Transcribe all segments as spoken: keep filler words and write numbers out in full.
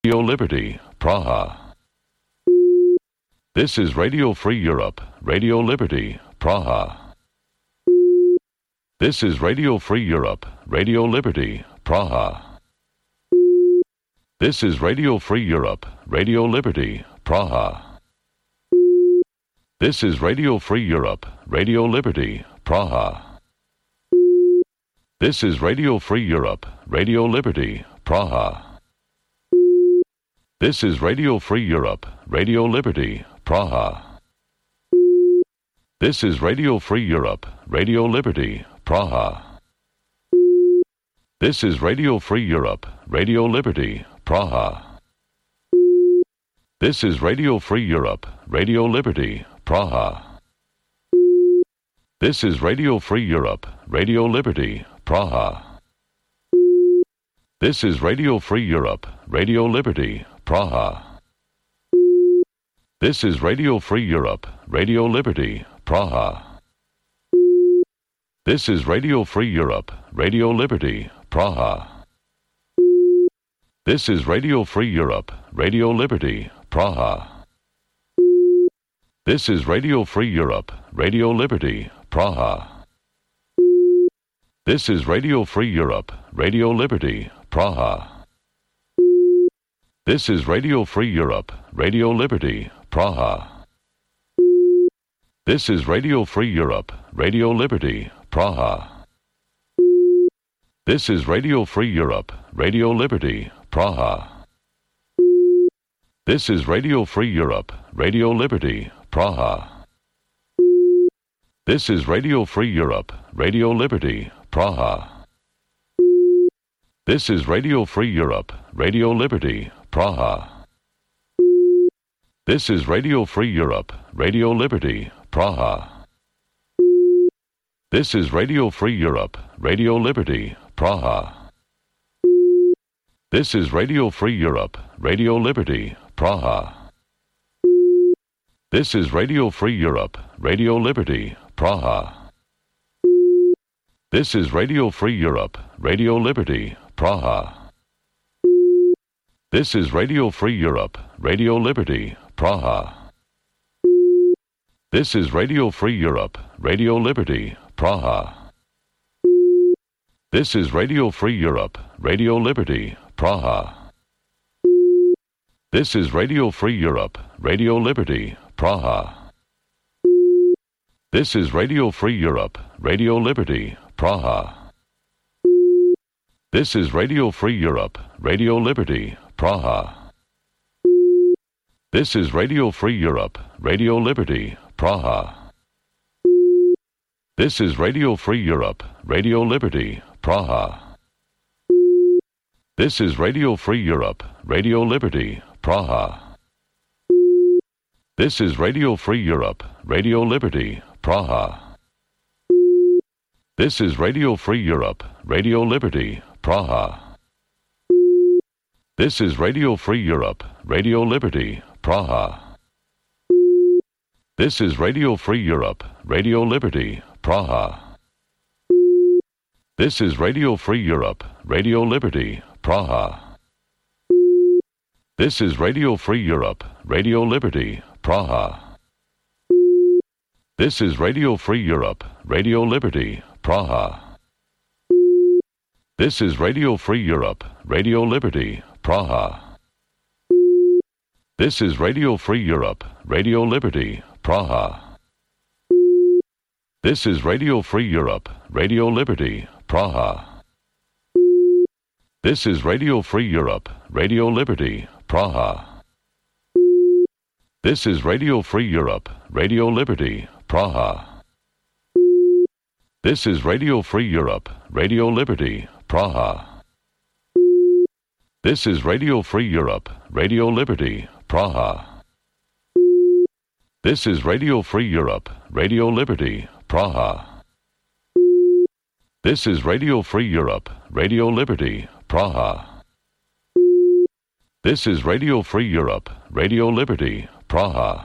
Radio Liberty, Praha. This is Radio Free Europe, Radio Liberty, Praha. This is Radio Free Europe, Radio Liberty, Praha. This is Radio Free Europe, Radio Liberty, Praha. This is Radio Free Europe, Radio Liberty, Praha. This is Radio Free Europe, Radio Liberty, Praha. This is Radio Free Europe, Radio Liberty, Praha. This is Radio Free Europe, Radio Liberty, Praha. This is Radio Free Europe, Radio Liberty, Praha. This is Radio Free Europe, Radio Liberty, Praha. This is Radio Free Europe, Radio Liberty, Praha. This is Radio Free Europe, Radio Liberty, Praha. This is Radio Free Europe, Radio Liberty, Praha. This is Radio Free Europe, Radio Liberty, Praha. This is Radio Free Europe, Radio Liberty, Praha. This is Radio Free Europe, Radio Liberty, Praha. This is Radio Free Europe, Radio Liberty, Praha. This is Radio Free Europe, Radio Liberty, Praha. This is Radio Free Europe, Radio Liberty, Praha. This is Radio Free Europe, Radio Liberty, Praha. This is Radio Free Europe, Radio Liberty, Praha. This is Radio Free Europe, Radio Liberty, Praha. This is Radio Free Europe, Radio Liberty, Praha. This is Radio Free Europe, Radio Liberty, Praha. This is Radio Free Europe, Radio Liberty, Praha. This is Radio Free Europe, Radio Liberty, Praha. This is Radio Free Europe, Radio Liberty, Praha. This is Radio Free Europe, Radio Liberty, Praha. This is Radio Free Europe, Radio Liberty, Praha. This is Radio Free Europe, Radio Liberty, Praha. This is Radio Free Europe, Radio Liberty, Praha. This is Radio Free Europe, Radio Liberty, Praha. This is Radio Free Europe, Radio Liberty, Praha. This is Radio Free Europe, Radio Liberty, Praha. This is Radio Free Europe, Radio Liberty, Praha. This is Radio Free Europe, Radio Liberty, Praha. This is Radio Free Europe, Radio Liberty, Praha. This is Radio Free Europe, Radio Liberty, Praha. This is Radio Free Europe, Radio Liberty, Praha. This is Radio Free Europe, Radio Liberty, Praha. This is Radio Free Europe, Radio Liberty, Praha. This is Radio Free Europe, Radio Liberty, Praha. This is Radio Free Europe, Radio Liberty, Praha. This is Radio Free Europe, Radio Liberty, Praha. This is Radio Free Europe, Radio Liberty, Praha. This is Radio Free Europe, Radio Liberty, Praha. This is Radio Free Europe, Radio Liberty, Praha. This is Radio Free Europe, Radio Liberty, Praha. This is Radio Free Europe, Radio Liberty, Praha. This is Radio Free Europe, Radio Liberty, Praha. This is Radio Free Europe, Radio Liberty, Praha. This is Radio Free Europe, Radio Liberty, Praha. This is Radio Free Europe, Radio Liberty, Praha. This is Radio Free Europe, Radio Liberty, Praha.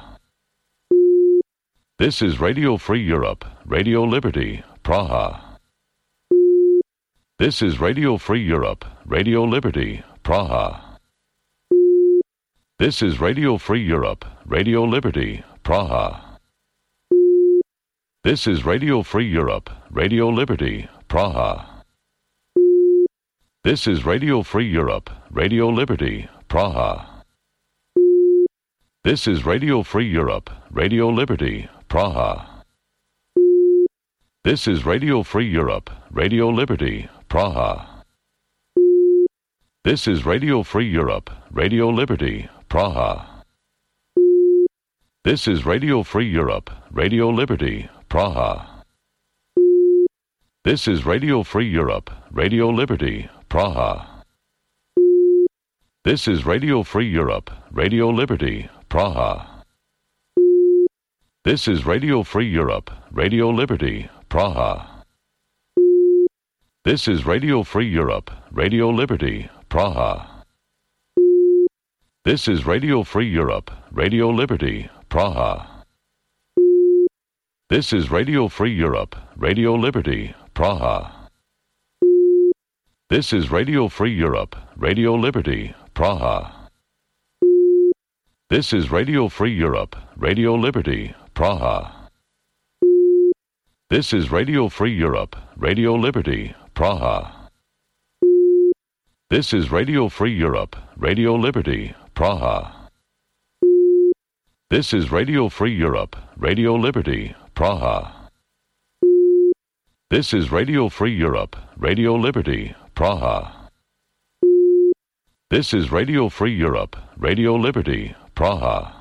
This is Radio Free Europe, Radio Liberty, Praha. This is Radio Free Europe, Radio Liberty, Praha. This is Radio Free Europe, Radio Liberty, Praha. This is Radio Free Europe, Radio Liberty, Praha. This is Radio Free Europe, Radio Liberty, Praha. This is Radio Free Europe, Radio Liberty, Praha. This is Radio Free Europe, Radio Liberty, Praha. This is Radio Free Europe, Radio Liberty, Praha. This is Radio Free Europe, Radio Liberty, Praha. This is Radio Free Europe, Radio Liberty, Praha. This is Radio Free Europe, Radio Liberty, Praha. This is Radio Free Europe, Radio Liberty, Praha. This is Radio Free Europe, Radio Liberty, Praha. This is Radio Free Europe, Radio Liberty, Praha. This is Radio Free Europe, Radio Liberty, Praha. This is Radio Free Europe, Radio Liberty, Praha. This is Radio Free Europe, Radio Liberty, Praha. This is Radio Free Europe, Radio Liberty, Praha. This is Radio Free Europe, Radio Liberty, Praha. This is Radio Free Europe, Radio Liberty, Praha. This is Radio Free Europe, Radio Liberty, Praha. This is Radio Free Europe, Radio Liberty, Praha.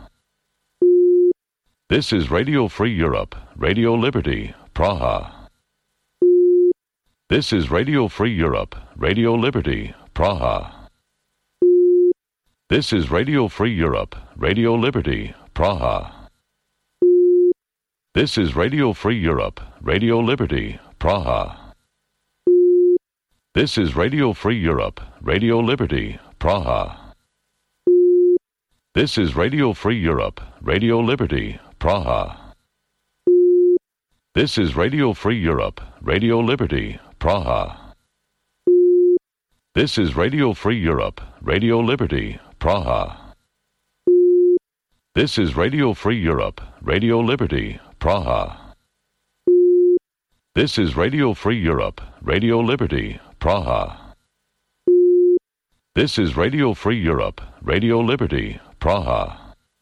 This is Radio Free Europe, Radio Liberty, Praha. This is Radio Free Europe, Radio Liberty, Praha. This is Radio Free Europe, Radio Liberty, Praha. This is Radio Free Europe, Radio Liberty, Praha. This is Radio Free Europe, Radio Liberty, Praha. This is Radio Free Europe, Radio Liberty, Praha. This is Radio Free Europe, Radio Liberty, Praha. This is Radio Free Europe, Radio Liberty, Praha. This is Radio Free Europe, Radio Liberty, Praha. This is Radio Free Europe, Radio Liberty, Praha. This is Radio Free Europe, Radio Liberty, Praha.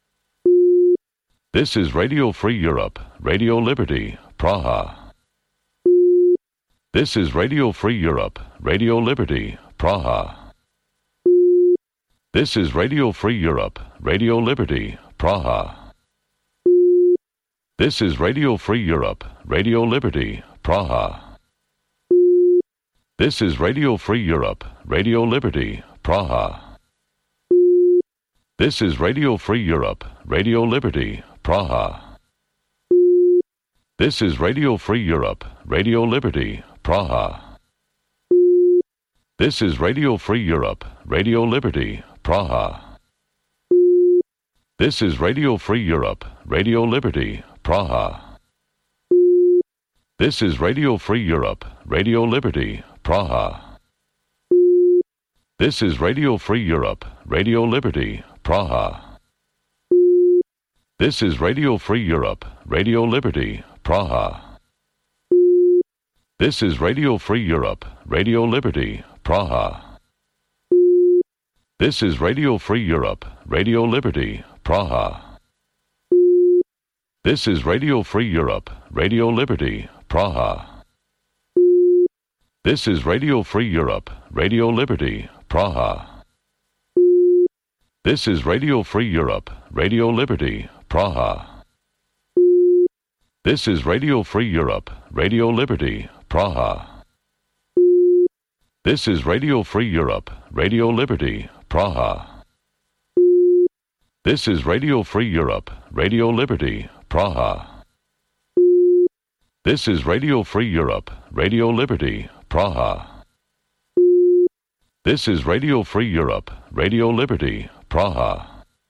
This is Radio Free Europe, Radio Liberty, Praha. This is Radio Free Europe, Radio Liberty, Praha. This is Radio Free Europe, Radio Liberty, Praha. This is Radio Free Europe, Radio Liberty, Praha. This is Radio Free Europe, Radio Liberty, Praha. This is Radio Free Europe, Radio Liberty, Praha. This is Radio Free Europe, Radio Liberty, Praha. This is Radio Free Europe, Radio Liberty, Praha. This is Radio Free Europe, Radio Liberty, Praha. This is Radio Free Europe, Radio Liberty, Praha. This is Radio Free Europe, Radio Liberty, Praha. This is Radio Free Europe, Radio Liberty, Praha. This is Radio Free Europe, Radio Liberty, Praha. This is Radio Free Europe, Radio Liberty, Praha. This is Radio Free Europe, Radio Liberty, Praha. This is Radio Free Europe, Radio Liberty, Praha. This is Radio Free Europe, Radio Liberty, Praha. This is Radio Free Europe, Radio Liberty, Praha. This is Radio Free Europe, Radio Liberty, Praha. This is Radio Free Europe, Radio Liberty, Praha. This is Radio Free Europe, Radio Liberty, Praha. This is Radio Free Europe, Radio Liberty, Praha.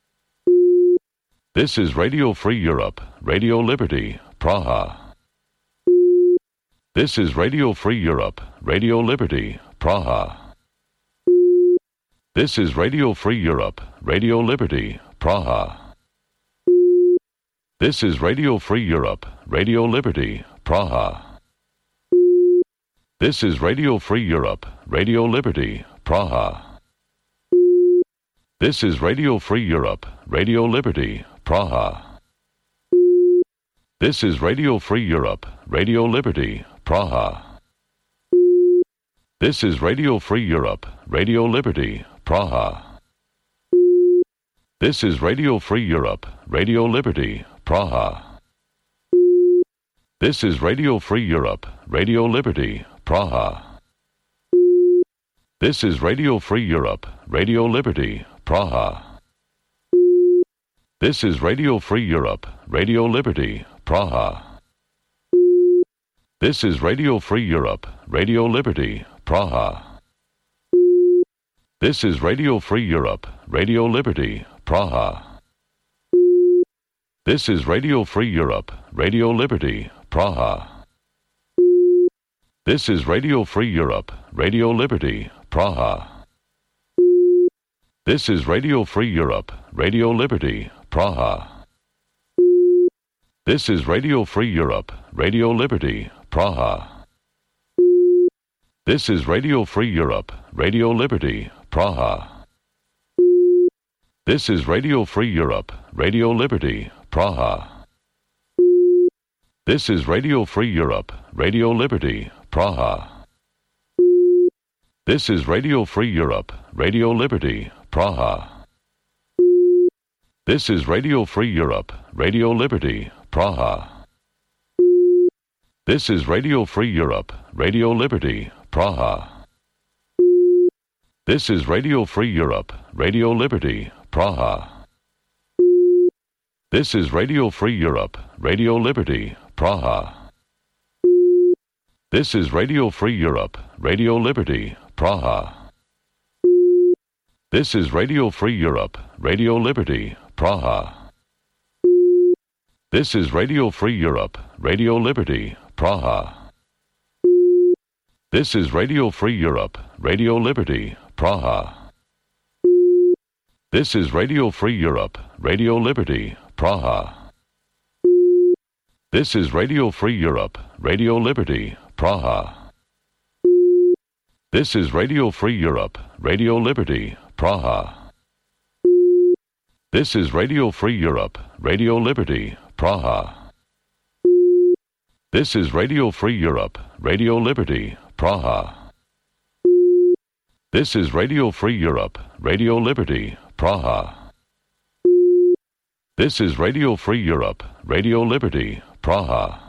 This is Radio Free Europe, Radio Liberty, Praha. This is Radio Free Europe, Radio Liberty, Praha. This is Radio Free Europe, Radio Liberty, Praha. This is Radio Free Europe, Radio Liberty, Praha. This is Radio Free Europe, Radio Liberty, Praha. This is Radio Free Europe, Radio Liberty, Praha. This is Radio Free Europe, Radio Liberty, Praha. This is Radio Free Europe, Radio Liberty, Praha. This is Radio Free Europe, Radio Liberty, Praha. This is Radio Free Europe, Radio Liberty, Praha. This is Radio Free Europe, Radio Liberty, Praha. This is Radio Free Europe, Radio Liberty, Praha. This is Radio Free Europe, Radio Liberty, Praha. This is Radio Free Europe, Radio Liberty, Praha. This is Radio Free Europe, Radio Liberty, Praha. This is Radio Free Europe, Radio Liberty, Praha. This is Radio Free Europe, Radio Liberty, Praha. This is Radio Free Europe, Radio Liberty, Praha. This is Radio Free Europe, Radio Liberty, Praha. This is Radio Free Europe, Radio Liberty, Praha. This is Radio Free Europe, Radio Liberty, Praha. This is Radio Free Europe, Radio Liberty, Praha. This is Radio Free Europe, Radio Liberty, Praha. This is Radio Free Europe, Radio Liberty, Praha. This is Radio Free Europe, Radio Liberty, Praha. This is Radio Free Europe, Radio Liberty, Praha. This is Radio Free Europe, Radio Liberty, Praha. This is Radio Free Europe, Radio Liberty, Praha. This is Radio Free Europe, Radio Liberty, Praha. This is Radio Free Europe, Radio Liberty, Praha. This is Radio Free Europe, Radio Liberty, Praha. This is Radio Free Europe, Radio Liberty, Praha. This is Radio Free Europe, Radio Liberty, Praha. This is Radio Free Europe, Radio Liberty, Praha. This is Radio Free Europe, Radio Liberty, Praha. This is Radio Free Europe, Radio Liberty, Praha. This is Radio Free Europe, Radio Liberty, Praha.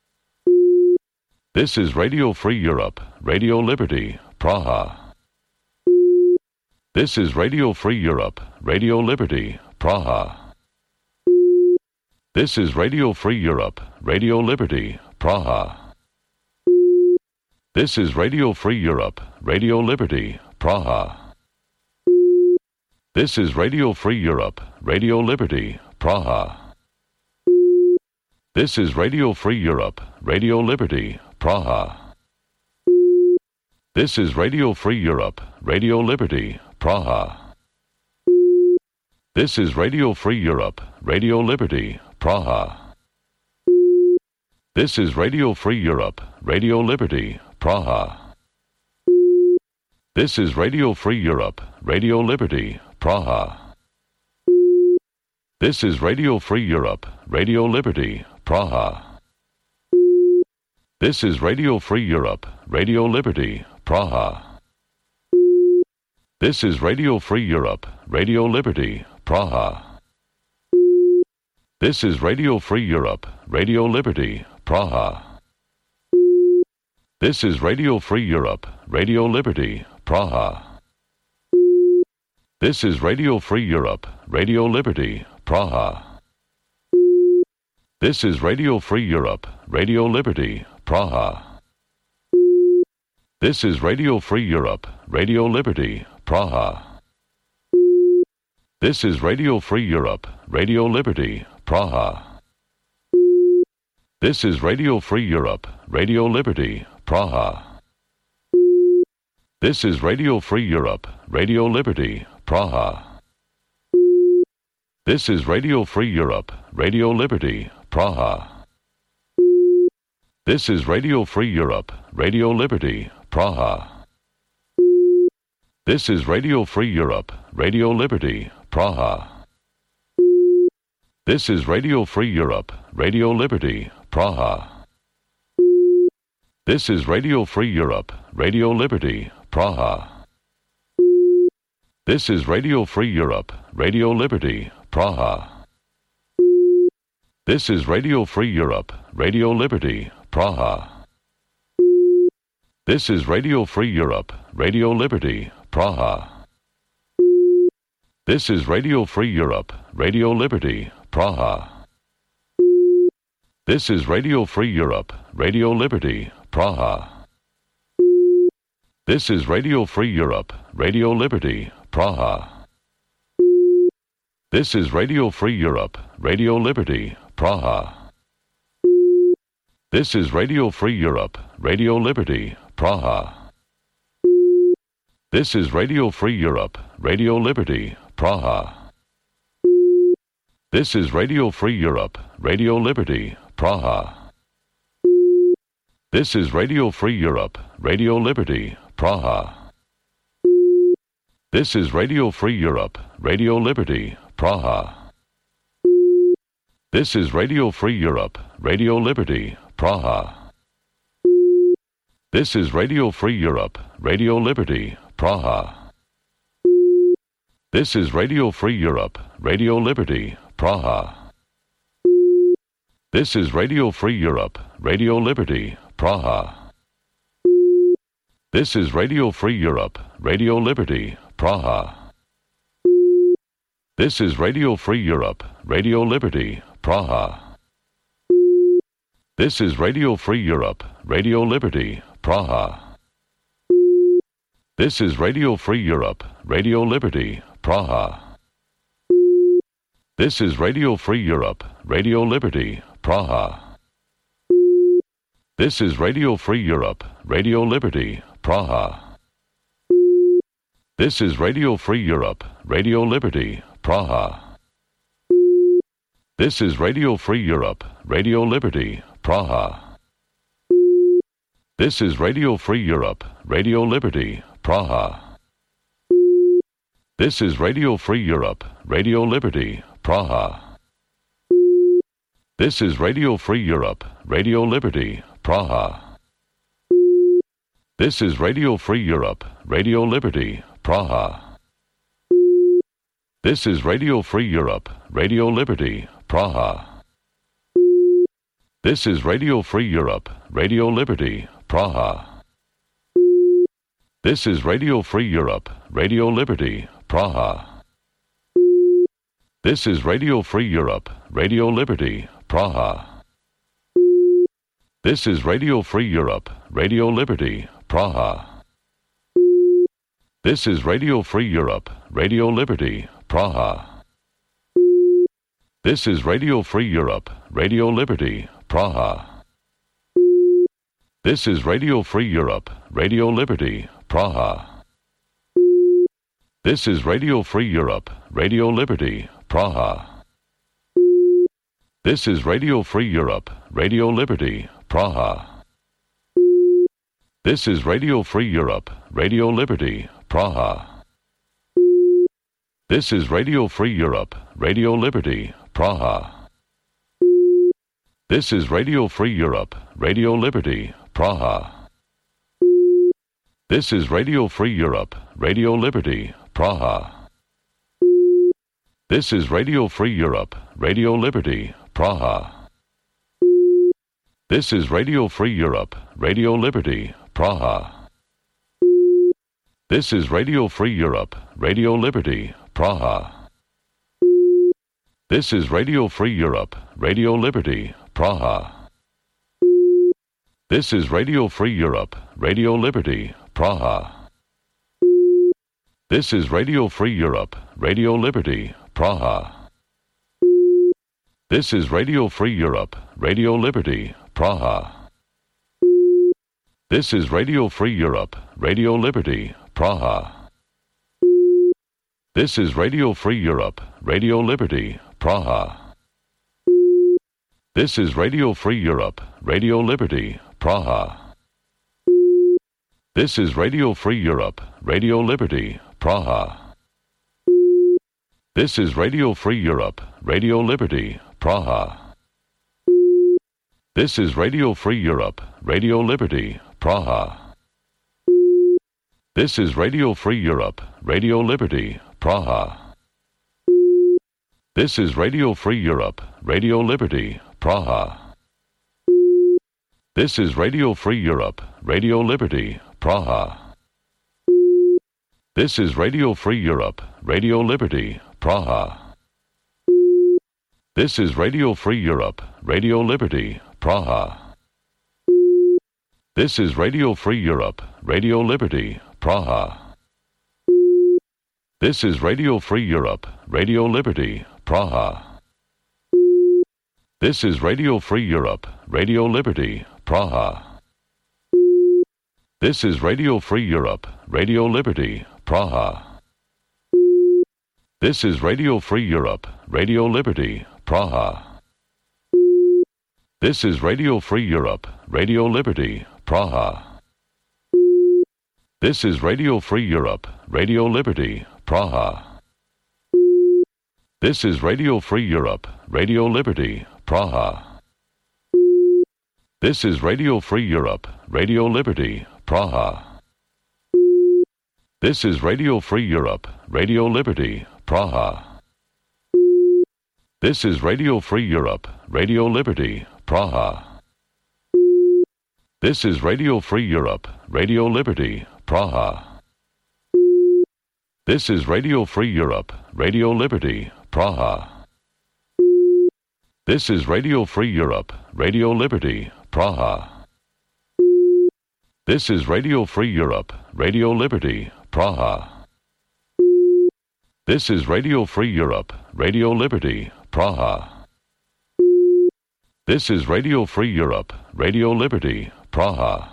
This is Radio Free Europe, Radio Liberty, Praha. This is Radio Free Europe, Radio Liberty, Praha. This is Radio Free Europe, Radio Liberty, Praha. This is Radio Free Europe, Radio Liberty, Praha. This is Radio Free Europe, Radio Liberty, Praha. This is Radio Free Europe, Radio Liberty, Praha. This is Radio Free Europe, Radio Liberty, Praha. This is Radio Free Europe, Radio Liberty, Praha. This is Radio Free Europe, Radio Liberty, Praha. This is Radio Free Europe, Radio Liberty, Praha. This is Radio Free Europe, Radio Liberty, Praha. This is Radio Free Europe, Radio Liberty, Praha. This is Radio Free Europe, Radio Liberty, Praha. This is Radio Free Europe, Radio Liberty, Praha. This is Radio Free Europe, Radio Liberty, Praha. This is Radio Free Europe, Radio Liberty, Praha. This is Radio Free Europe, Radio Liberty, Praha. This is Radio Free Europe, Radio Liberty, Praha. This is Radio Free Europe, Radio Liberty, Praha. This is Radio Free Europe, Radio Liberty, Praha. This is Radio Free Europe, Radio Liberty, Praha. This is Radio Free Europe, Radio Liberty, Praha. This is Radio Free Europe, Radio Liberty, Praha. This is Radio Free Europe, Radio Liberty, Praha. This is Radio Free Europe, Radio Liberty, Praha. This is Radio Free Europe, Radio Liberty, Praha. This is Radio Free Europe, Radio Liberty, Praha. This is Radio Free Europe, Radio Liberty, Praha. This is Radio Free Europe, Radio Liberty, Praha. This is Radio Free Europe, Radio Liberty, Praha. This is Radio Free Europe, Radio Liberty, Praha. This is Radio Free Europe, Radio Liberty, Praha. This is Radio Free Europe, Radio Liberty, Praha. This is Radio Free Europe, Radio Liberty, Praha. This is Radio Free Europe, Radio Liberty, Praha. This is Radio Free Europe, Radio Liberty, Praha. This is Radio Free Europe, Radio Liberty, Praha. This is Radio Free Europe, Radio Liberty, Praha. This is Radio Free Europe, Radio Liberty, Praha. This is Radio Free Europe, Radio Liberty, Praha. This is Radio Free Europe, Radio Liberty, Praha. This is Radio Free Europe, Radio Liberty, Praha. This is Radio Free Europe, Radio Liberty, Praha. This is Radio Free Europe, Radio Liberty, Praha. This is Radio Free Europe, Radio Liberty, Praha. This is Radio Free Europe, Radio Liberty, Praha. This is Radio Free Europe, Radio Liberty, Praha. This is Radio Free Europe, Radio Liberty, Praha. This is Radio Free Europe, Radio Liberty, Praha. This is Radio Free Europe, Radio Liberty, Praha. This is Radio Free Europe, Radio Liberty, Praha. This is Radio Free Europe, Radio Liberty, Praha. This is Radio Free Europe, Radio Liberty, Praha. This is Radio Free Europe, Radio Liberty, Praha. This is Radio Free Europe, Radio Liberty, Praha. This is Radio Free Europe, Radio Liberty, Praha. This is Radio Free Europe, Radio Liberty, Praha. This is Radio Free Europe, Radio Liberty, Praha. This is Radio Free Europe, Radio Liberty, Praha. This is Radio Free Europe, Radio Liberty, Praha. This is Radio Free Europe, Radio Liberty, Praha. This is Radio Free Europe, Radio Liberty, Praha. This is Radio Free Europe, Radio Liberty, Praha. This is Radio Free Europe, Radio Liberty, Praha. This is Radio Free Europe, Radio Liberty, Praha. This is Radio Free Europe, Radio Liberty, Praha. This is Radio Free Europe, Radio Liberty, Praha. This is Radio Free Europe, Radio Liberty, Praha. This is Radio Free Europe, Radio Liberty, Praha. This is Radio Free Europe, Radio Liberty, Praha. This is Radio Free Europe, Radio Liberty, Praha. This is Radio Free Europe, Radio Liberty, Praha. This is Radio Free Europe, Radio Liberty, Praha. This is Radio Free Europe, Radio Liberty, Praha. This is Radio Free Europe, Radio Liberty, Praha. This is Radio Free Europe, Radio Liberty, Praha. This is Radio Free Europe, Radio Liberty, Praha. This is Radio Free Europe, Radio Liberty, Praha. This is Radio Free Europe, Radio Liberty, Praha. This is Radio Free Europe, Radio Liberty, Praha. This is Radio Free Europe, Radio Liberty, Praha. This is Radio Free Europe, Radio Liberty, Praha. This is Radio Free Europe, Radio Liberty, Praha. This is Radio Free Europe, Radio Liberty, Praha. This is Radio Free Europe, Radio Liberty, Praha. This is Radio Free Europe, Radio Liberty, Praha. This is Radio Free Europe, Radio Liberty, Praha. This is Radio Free Europe, Radio Liberty, Praha. This is Radio Free Europe, Radio Liberty, Praha. This is Radio Free Europe, Radio Liberty, Praha. This is Radio Free Europe, Radio Liberty, Praha. This is Radio Free Europe, Radio Liberty, Praha. This is Radio Free Europe, Radio Liberty, Praha. This is Radio Free Europe, Radio Liberty, Praha. This is Radio Free Europe, Radio Liberty, Praha. This is Radio Free Europe, Radio Liberty, Praha. This is Radio Free Europe, Radio Liberty, Praha. This is Radio Free Europe, Radio Liberty, Praha. This is Radio Free Europe, Radio Liberty, Praha. This is Radio Free Europe, Radio Liberty, Praha. This is Radio Free Europe, Radio Liberty, Praha. This is Radio Free Europe, Radio Liberty, Praha. This is Radio Free Europe, Radio Liberty, Praha.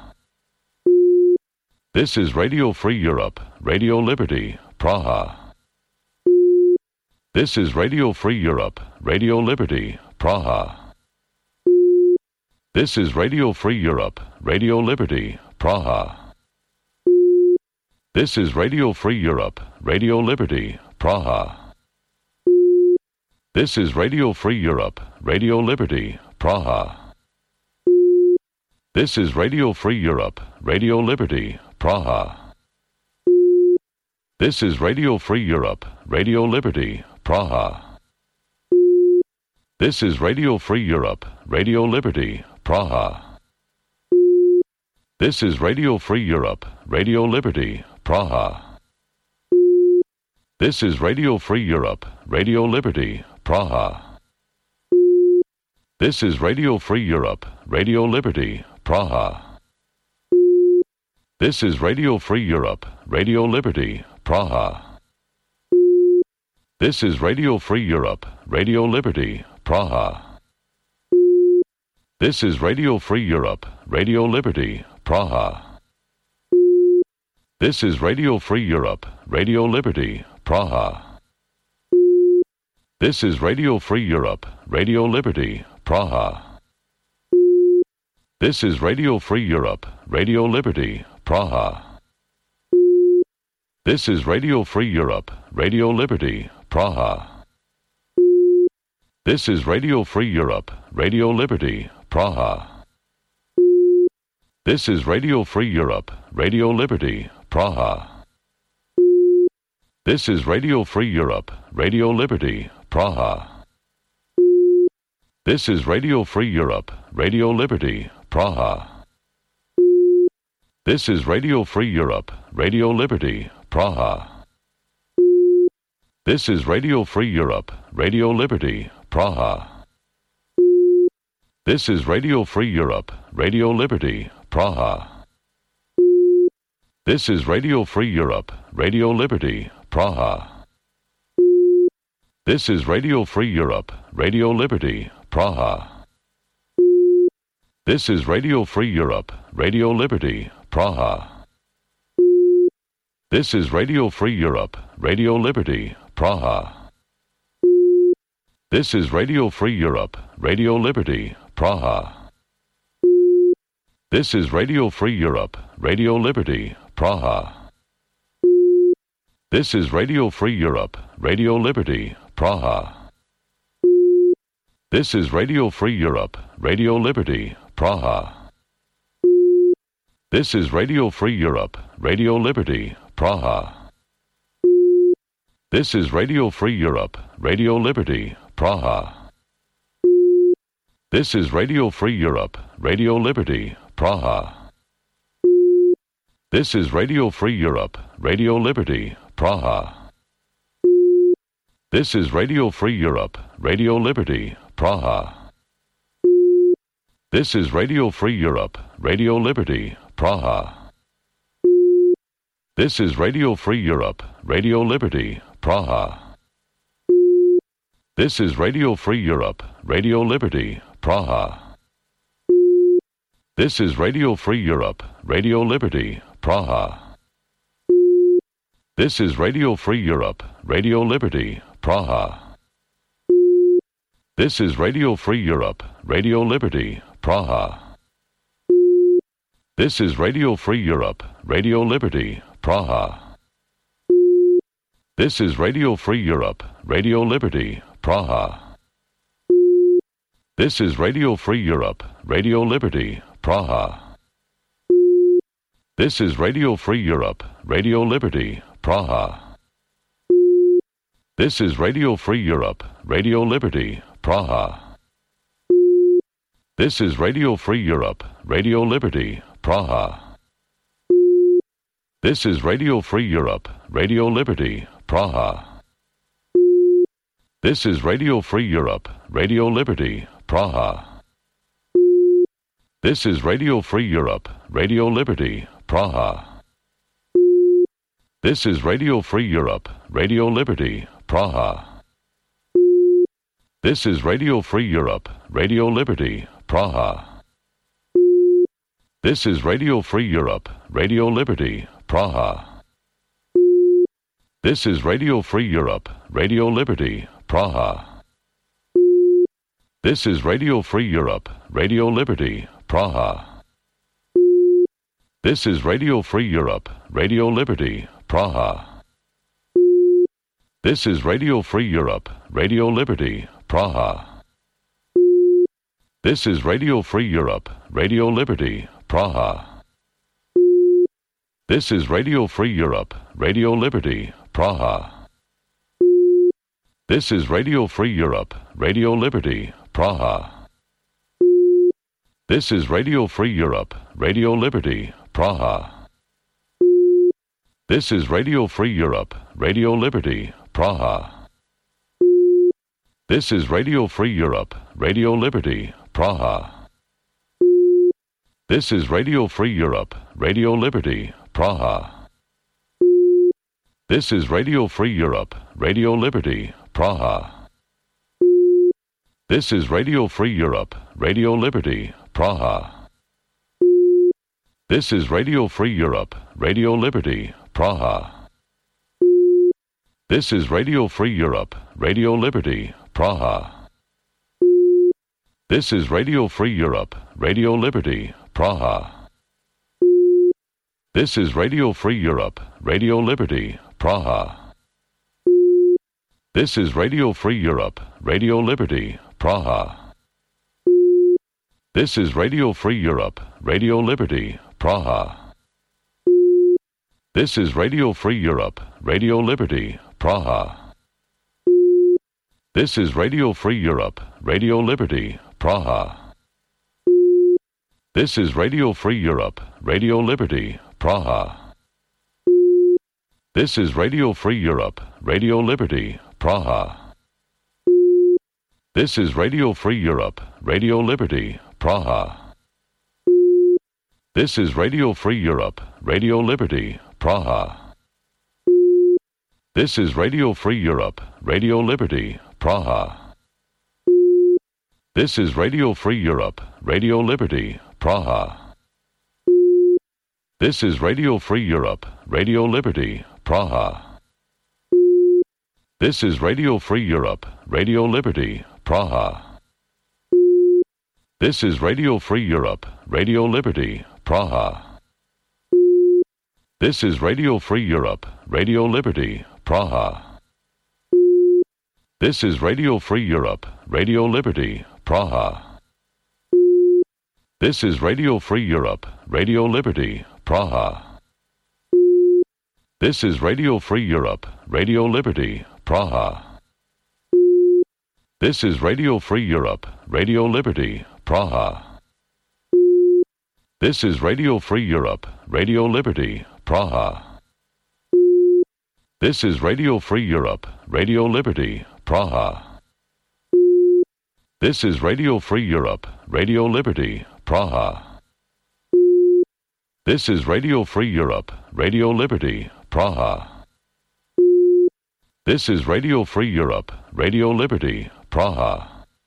This is Radio Free Europe, Radio Liberty, Praha. This is Radio Free Europe, Radio Liberty, Praha. This is Radio Free Europe, Radio Liberty, Praha. This is Radio Free Europe, Radio Liberty, Praha. This is Radio Free Europe, Radio Liberty, Praha. This is Radio Free Europe, Radio Liberty, Praha. This is Radio Free Europe, Radio Liberty, Praha. This is Radio Free Europe, Radio Liberty, Praha. This is Radio Free Europe, Radio Liberty, Praha. This is Radio Free Europe, Radio Liberty, Praha. This is Radio Free Europe, Radio Liberty, Praha. This is Radio Free Europe, Radio Liberty, Praha. This is Radio Free Europe, Radio Liberty, Praha. This is Radio Free Europe, Radio Liberty, Praha. This is Radio Free Europe, Radio Liberty, Praha. This is Radio Free Europe, Radio Liberty, Praha. This is Radio Free Europe, Radio Liberty, Praha. This is Radio Free Europe, Radio Liberty, Praha. This is Radio Free Europe, Radio Liberty, Praha. This is Radio Free Europe, Radio Liberty, Praha. This is Radio Free Europe, Radio Liberty, Praha. This is Radio Free Europe, Radio Liberty, Praha. This is Radio Free Europe, Radio Liberty, Praha. This is Radio Free Europe, Radio Liberty, Praha. This is Radio Free Europe, Radio Liberty, Praha. This is Radio Free Europe, Radio Liberty, Praha. This is Radio Free Europe, Radio Liberty, Praha. This is Radio Free Europe, Radio Liberty, Praha. This is Radio Free Europe, Radio Liberty, Praha. This is Radio Free Europe, Radio Liberty, Praha. This is Radio Free Europe, Radio Liberty, Praha. This is Radio Free Europe, Radio Liberty, Praha. This is Radio Free Europe, Radio Liberty, Praha. This is Radio Free Europe, Radio Liberty, Praha. This is Radio Free Europe, Radio Liberty, Praha. This is Radio Free Europe, Radio Liberty, Praha. This is Radio Free Europe, Radio Liberty, Praha. This is Radio Free Europe, Radio Liberty, Praha. This is Radio Free Europe, Radio Liberty, Praha. This is Radio Free Europe, Radio Liberty, Praha. This is Radio Free Europe, Radio Liberty, Praha. This is Radio Free Europe, Radio Liberty, Praha. This is Radio Free Europe, Radio Liberty, Praha. This is Radio Free Europe, Radio Liberty, Praha. This is Radio Free Europe, Radio Liberty, Praha. This is Radio Free Europe, Radio Liberty, Praha. This is Radio Free Europe, Radio Liberty, Praha. This is Radio Free Europe, Radio Liberty, Praha. This is Radio Free Europe, Radio Liberty, Praha. This is Radio Free Europe, Radio Liberty, Praha. This is Radio Free Europe, Radio Liberty, Praha. This is Radio Free Europe, Radio Liberty, Praha. This is Radio Free Europe, Radio Liberty, Praha. This is Radio Free Europe, Radio Liberty, Praha. This is Radio Free Europe, Radio Liberty, Praha. This is Radio Free Europe, Radio Liberty, Praha. This is Radio Free Europe, Radio Liberty, Praha. This is Radio Free Europe, Radio Liberty, Praha. This is Radio Free Europe, Radio Liberty, Praha. This is Radio Free Europe, Radio Liberty, Praha. This is Radio Free Europe, Radio Liberty, Praha. This is Radio Free Europe, Radio Liberty, Praha. This is Radio Free Europe, Radio Liberty, Praha. This is Radio Free Europe, Radio Liberty, Praha. This is Radio Free Europe, Radio Liberty, Praha. This is Radio Free Europe, Radio Liberty, Praha. This is Radio Free Europe, Radio Liberty, Praha. This is Radio Free Europe, Radio Liberty, Praha. This is Radio Free Europe, Radio Liberty, Praha. This is Radio Free Europe, Radio Liberty, Praha. This is Radio Free Europe, Radio Liberty, Praha. This is Radio Free Europe, Radio Liberty, Praha. This is Radio Free Europe, Radio Liberty, Praha. This is Radio Free Europe, Radio Liberty, Praha. This is Radio Free Europe, Radio Liberty, Praha. This is Radio Free Europe, Radio Liberty, Praha. This is Radio Free Europe, Radio Liberty, Praha. This is Radio Free Europe, Radio Liberty, Praha. This is Radio Free Europe, Radio Liberty, Praha. This is Radio Free Europe, Radio Liberty, Praha. This is Radio Free Europe, Radio Liberty, Praha. This is Radio Free Europe, Radio Liberty, Praha. This is Radio Free Europe, Radio Liberty, Praha. This is Radio Free Europe, Radio Liberty, Praha. This is Radio Free Europe, Radio Liberty, Praha. This is Radio Free Europe, Radio Liberty, Praha. This is Radio Free Europe, Radio Liberty, Praha. This is Radio Free Europe, Radio Liberty, Praha. This is Radio Free Europe, Radio Liberty, Praha. This is Radio Free Europe, Radio Liberty, Praha. This is Radio Free Europe, Radio Liberty, Praha. This is Radio Free Europe, Radio Liberty, Praha. This is Radio Free Europe, Radio Liberty, Praha. This is Radio Free Europe, Radio Liberty, Praha. This is Radio Free Europe, Radio Liberty, Praha. This is Radio Free Europe, Radio Liberty, Praha.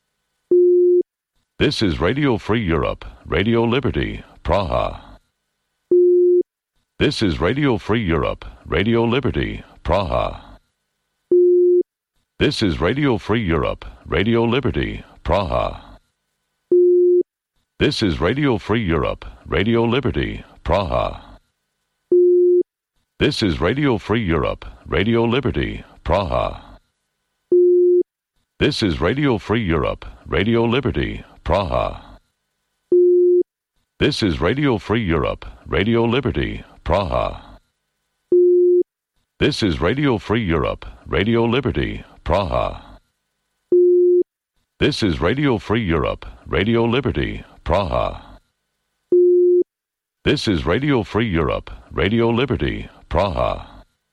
This is Radio Free Europe, Radio Liberty, Praha. This is Radio Free Europe, Radio Liberty, Praha. This is Radio Free Europe, Radio Liberty, Praha. This is Radio Free Europe, Radio Liberty, Praha. This is Radio Free Europe, Radio Liberty, Praha. This is Radio Free Europe, Radio Liberty, Praha. This is Radio Free Europe, Radio Liberty, Praha. This is Radio Free Europe, Radio Liberty, Praha. This is Radio Free Europe, Radio Liberty, Praha. This is Radio Free Europe, Radio Liberty, Praha.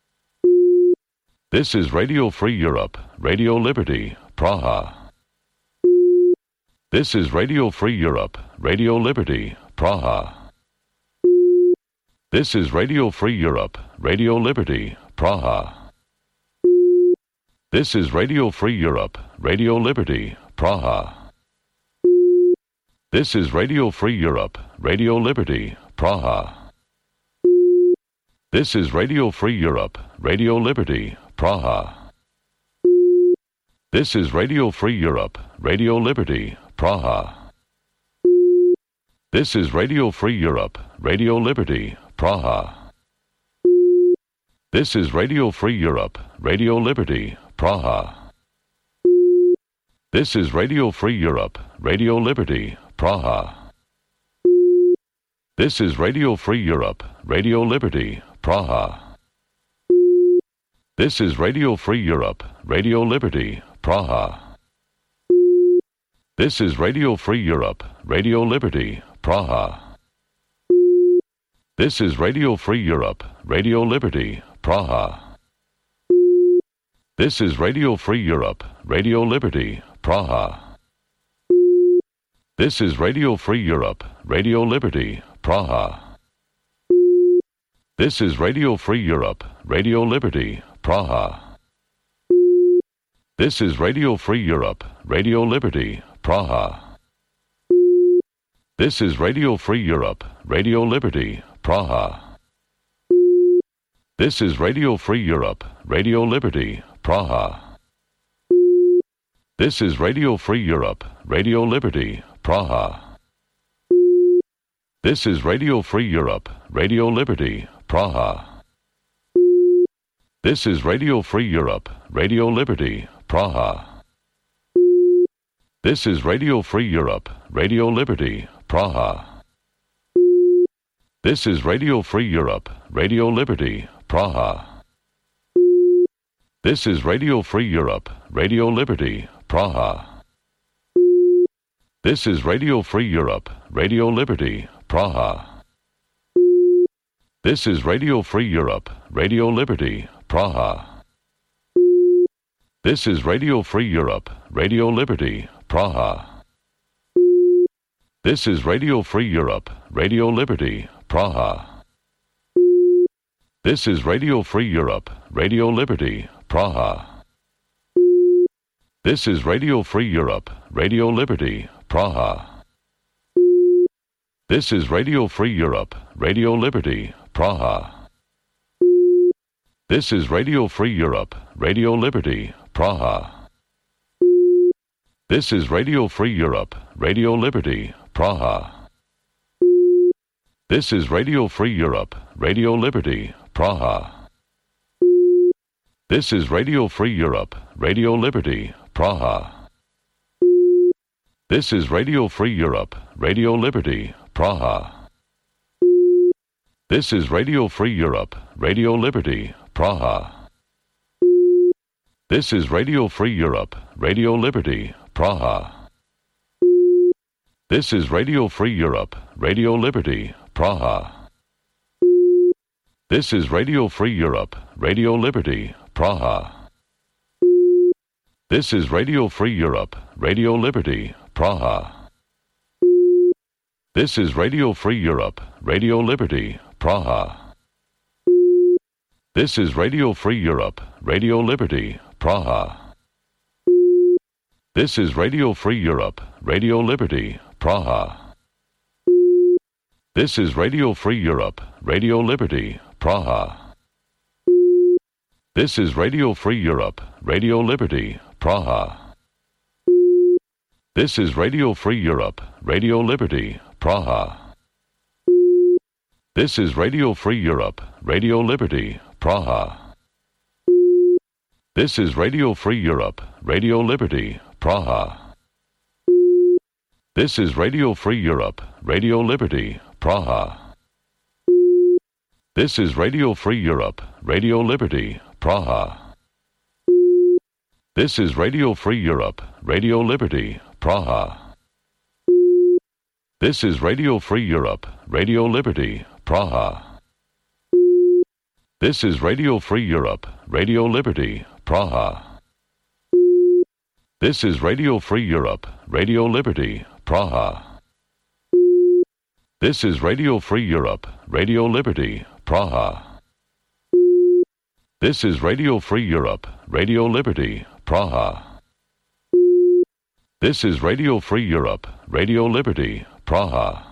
This is Radio Free Europe, Radio Liberty, Praha. This is Radio Free Europe, Radio Liberty, Praha. This is Radio Free Europe, Radio Liberty, Praha. This is Radio Free Europe, Radio Liberty, Praha. This is Radio Free Europe, Radio Liberty, Praha. This is Radio Free Europe, Radio Liberty, Praha. This is Radio Free Europe, Radio Liberty, Praha. This is Radio Free Europe, Radio Liberty, Praha. This is Radio Free Europe, Radio Liberty, Praha. This is Radio Free Europe, Radio Liberty, Praha. This is Radio Free Europe, Radio Liberty, Praha. This is Radio Free Europe, Radio Liberty, Praha. This is Radio Free Europe, Radio Liberty, Praha. This is Radio Free Europe, Radio Liberty, Praha. This is Radio Free Europe, Radio Liberty, Praha. This is Radio Free Europe, Radio Liberty, Praha. This is Radio Free Europe, Radio Liberty, Praha. This is Radio Free Europe, Radio Liberty, Praha. This is Radio Free Europe, Radio Liberty, Praha. This is Radio Free Europe, Radio Liberty, Praha. This is Radio Free Europe, Radio Liberty, Praha. This is Radio Free Europe, Radio Liberty, Praha. This is Radio Free Europe, Radio Liberty, Praha. This is Radio Free Europe, Radio Liberty, Praha. This is Radio Free Europe, Radio Liberty, Praha. This is Radio Free Europe, Radio Liberty, Praha. This is Radio Free Europe, Radio Liberty, Praha. This is Radio Free Europe, Radio Liberty, Praha. This is Radio Free Europe, Radio Liberty, Praha. This is Radio Free Europe, Radio Liberty, Praha. This is Radio Free Europe, Radio Liberty, Praha. This is Radio Free Europe, Radio Liberty, Praha. This is Radio Free Europe, Radio Liberty, Praha. This is Radio Free Europe, Radio Liberty, Praha. This is Radio Free Europe, Radio Liberty, Praha. This is Radio Free Europe, Radio Liberty, Praha. This is Radio Free Europe, Radio Liberty, Praha. This is Radio Free Europe, Radio Liberty, Praha. This is Radio Free Europe, Radio Liberty, Praha. This is Radio Free Europe, Radio Liberty, Praha. This is Radio Free Europe, Radio Liberty, Praha. This is Radio Free Europe, Radio Liberty, Praha. This is Radio Free Europe, Radio Liberty, Praha. This is Radio Free Europe, Radio Liberty, Praha. This is Radio Free Europe, Radio Liberty, Praha. This is Radio Free Europe, Radio Liberty, Praha. This is Radio Free Europe, Radio Liberty, Praha. This is Radio Free Europe, Radio Liberty, Praha. This is Radio Free Europe, Radio Liberty, Praha. This is Radio Free Europe, Radio Liberty, Praha. This is Radio Free Europe, Radio Liberty, Praha. This is Radio Free Europe, Radio Liberty, Praha. This is Radio Free Europe, Radio Liberty, Praha. This is Radio Free Europe, Radio Liberty, Praha. This is Radio Free Europe, Radio Liberty, Praha. This is Radio Free Europe, Radio Liberty, Praha. This is Radio Free Europe, Radio Liberty, Praha. This is Radio Free Europe, Radio Liberty, Praha. This is Radio Free Europe, Radio Liberty, Praha. This is Radio Free Europe, Radio Liberty, Praha.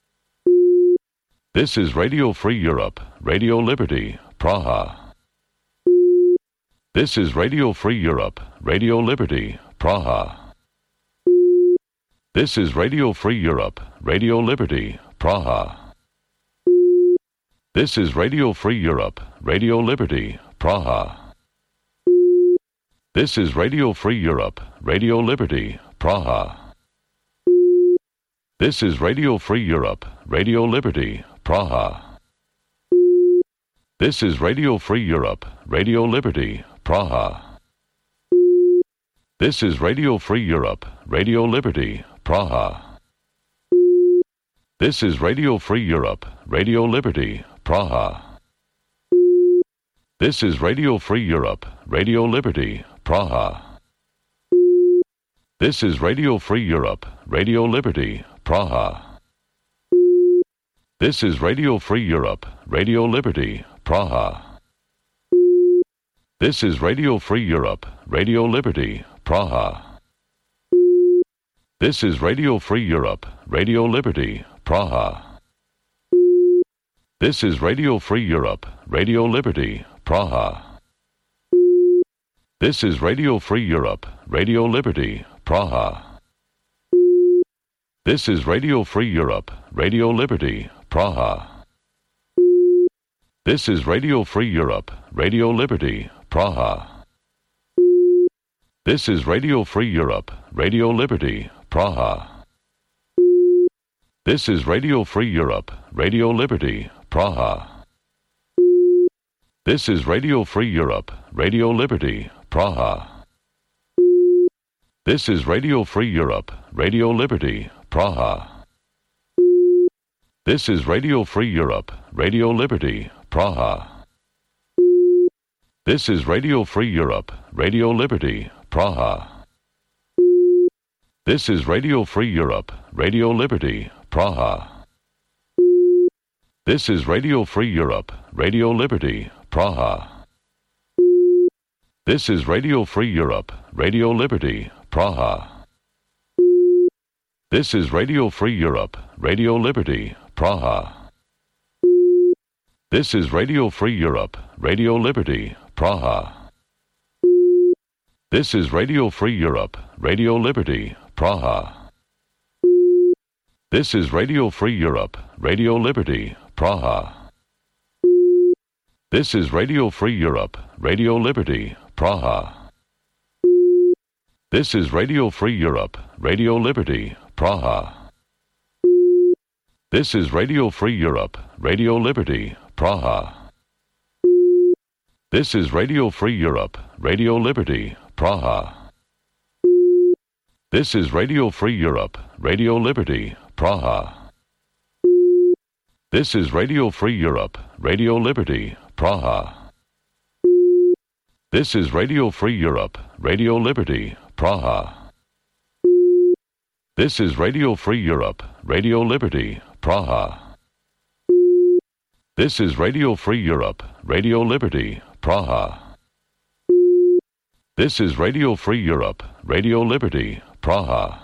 This is Radio Free Europe, Radio Liberty, Praha. This is Radio Free Europe, Radio Liberty, Praha. This is Radio Free Europe, Radio Liberty, Praha. This is Radio Free Europe, Radio Liberty, Praha. This is Radio Free Europe, Radio Liberty, Praha. This is Radio Free Europe, Radio Liberty, Praha. This is Radio Free Europe, Radio Liberty, Praha. This is Radio Free Europe, Radio Liberty, Praha. This is Radio Free Europe, Radio Liberty, Praha. This is Radio Free Europe, Radio Liberty, Praha. This is Radio Free Europe, Radio Liberty, Praha. This is Radio Free Europe, Radio Liberty, Praha. This is Radio Free Europe, Radio Liberty, Praha. This is Radio Free Europe, Radio Liberty, Praha. This is Radio Free Europe, Radio Liberty, Praha. This is Radio Free Europe, Radio Liberty, Praha. This is Radio Free Europe, Radio Liberty, Praha. This is Radio Free Europe, Radio Liberty, Praha. This is Radio Free Europe, Radio Liberty, Praha. This is Radio Free Europe, Radio Liberty, Praha. This is Radio Free Europe, Radio Liberty, Praha. This is Radio Free Europe, Radio Liberty, Praha. This is Radio Free Europe, Radio Liberty, Praha. This is Radio Free Europe, Radio Liberty, Praha. This is Radio Free Europe, Radio Liberty, Praha. This is Radio Free Europe, Radio Liberty, Praha. This is Radio Free Europe, Radio Liberty, Praha. This is Radio Free Europe, Radio Liberty, Praha. This is Radio Free Europe, Radio Liberty, Praha. This is Radio Free Europe, Radio Liberty, Praha. This is Radio Free Europe, Radio Liberty, Praha. This is Radio Free Europe, Radio Liberty, Praha. This is Radio Free Europe, Radio Liberty, Praha. This is Radio Free Europe, Radio Liberty, Praha. This is Radio Free Europe, Radio Liberty, Praha. This is Radio Free Europe, Radio Liberty, Praha. This is Radio Free Europe, Radio Liberty, Praha. This is Radio Free Europe, Radio Liberty, Praha. This is Radio Free Europe, Radio Liberty, Praha. This is Radio Free Europe, Radio Liberty, Praha. This is Radio Free Europe, Radio Liberty, Praha.